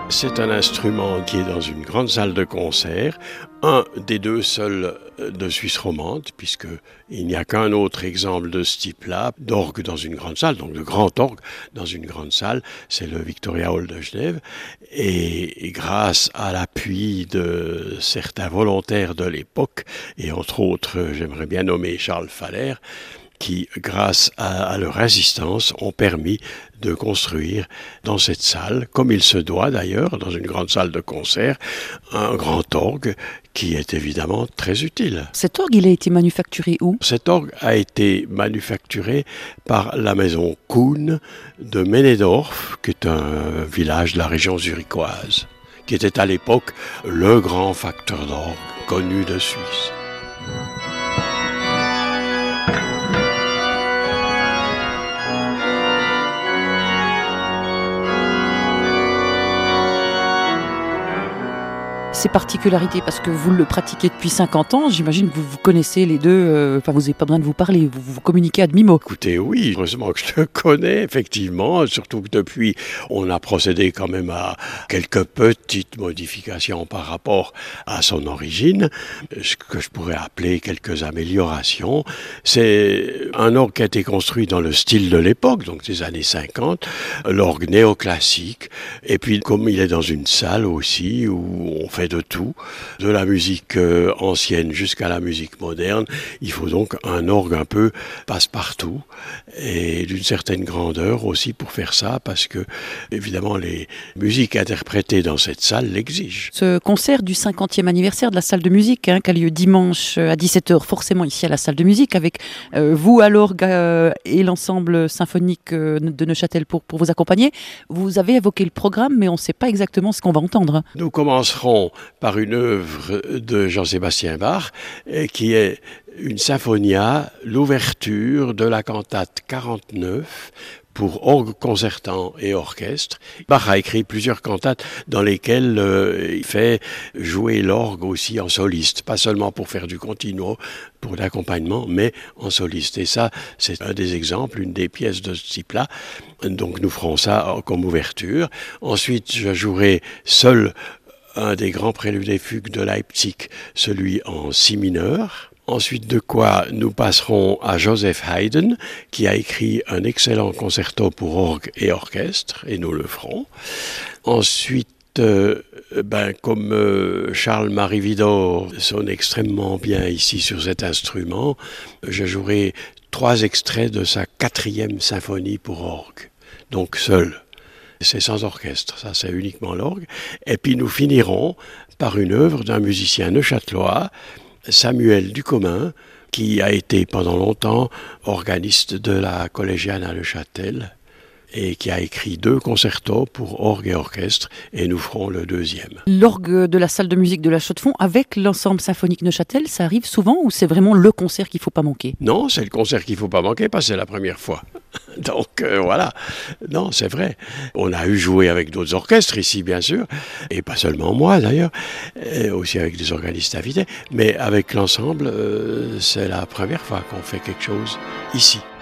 C'est un instrument qui est dans une grande salle de concert, un des deux seuls de Suisse romande, puisqu'il n'y a qu'un autre exemple de ce type-là, d'orgue dans une grande salle, donc de grand orgue dans une grande salle, c'est le Victoria Hall de Genève. Et grâce à l'appui de certains volontaires de l'époque, et entre autres, j'aimerais bien nommer Charles Faller, qui, grâce à leur insistance, ont permis de construire dans cette salle, comme il se doit d'ailleurs, dans une grande salle de concert, un grand orgue qui est évidemment très utile. Cet orgue, il a été manufacturé où ? Cet orgue a été manufacturé par la maison Kuhn de Männedorf, qui est un village de la région zurichoise, qui était à l'époque le grand facteur d'orgue connu de Suisse. Ces particularités, parce que vous le pratiquez depuis 50 ans, j'imagine que vous connaissez les deux, vous n'avez pas besoin de vous parler, vous communiquez à demi-mot. Écoutez, oui, heureusement que je le connais, effectivement, surtout que depuis, on a procédé quand même à quelques petites modifications par rapport à son origine, ce que je pourrais appeler quelques améliorations. C'est un orgue qui a été construit dans le style de l'époque, donc des années 50, l'orgue néoclassique, et puis comme il est dans une salle aussi, où on fait de tout, de la musique ancienne jusqu'à la musique moderne. Il faut donc un orgue un peu passe-partout et d'une certaine grandeur aussi pour faire ça, parce que évidemment les musiques interprétées dans cette salle l'exigent. Ce concert du 50e anniversaire de la salle de musique qui a lieu dimanche à 17h, forcément ici à la salle de musique, avec vous à l'orgue et l'ensemble symphonique de Neuchâtel pour vous accompagner. Vous avez évoqué le programme, mais on ne sait pas exactement ce qu'on va entendre. Nous commencerons par une œuvre de Jean-Sébastien Bach, qui est une symphonia, l'ouverture de la cantate 49 pour orgue concertant et orchestre. Bach a écrit plusieurs cantates dans lesquelles il fait jouer l'orgue aussi en soliste, pas seulement pour faire du continuo, pour l'accompagnement, mais en soliste. Et ça, c'est un des exemples, une des pièces de ce type-là. Donc nous ferons ça comme ouverture. Ensuite, je jouerai seul un des grands préludes et fugues de Leipzig, celui en si mineur. Ensuite de quoi nous passerons à Joseph Haydn, qui a écrit un excellent concerto pour orgue et orchestre, et nous le ferons. Ensuite, comme Charles-Marie Widor sonne extrêmement bien ici sur cet instrument, je jouerai 3 extraits de sa 4e symphonie pour orgue, donc seul. C'est sans orchestre, ça c'est uniquement l'orgue. Et puis nous finirons par une œuvre d'un musicien neuchâtelois, Samuel Ducommun, qui a été pendant longtemps organiste de la collégiale à Neuchâtel et qui a écrit 2 concertos pour orgue et orchestre, et nous ferons le 2e. L'orgue de la salle de musique de la Chaux-de-Fonds avec l'ensemble symphonique Neuchâtel, ça arrive souvent ou c'est vraiment le concert qu'il ne faut pas manquer ? Non, c'est le concert qu'il ne faut pas manquer parce que c'est la première fois. Donc voilà, non, c'est vrai. On a eu joué avec d'autres orchestres ici, bien sûr, et pas seulement moi d'ailleurs, aussi avec des organistes invités, mais avec l'ensemble, c'est la première fois qu'on fait quelque chose ici.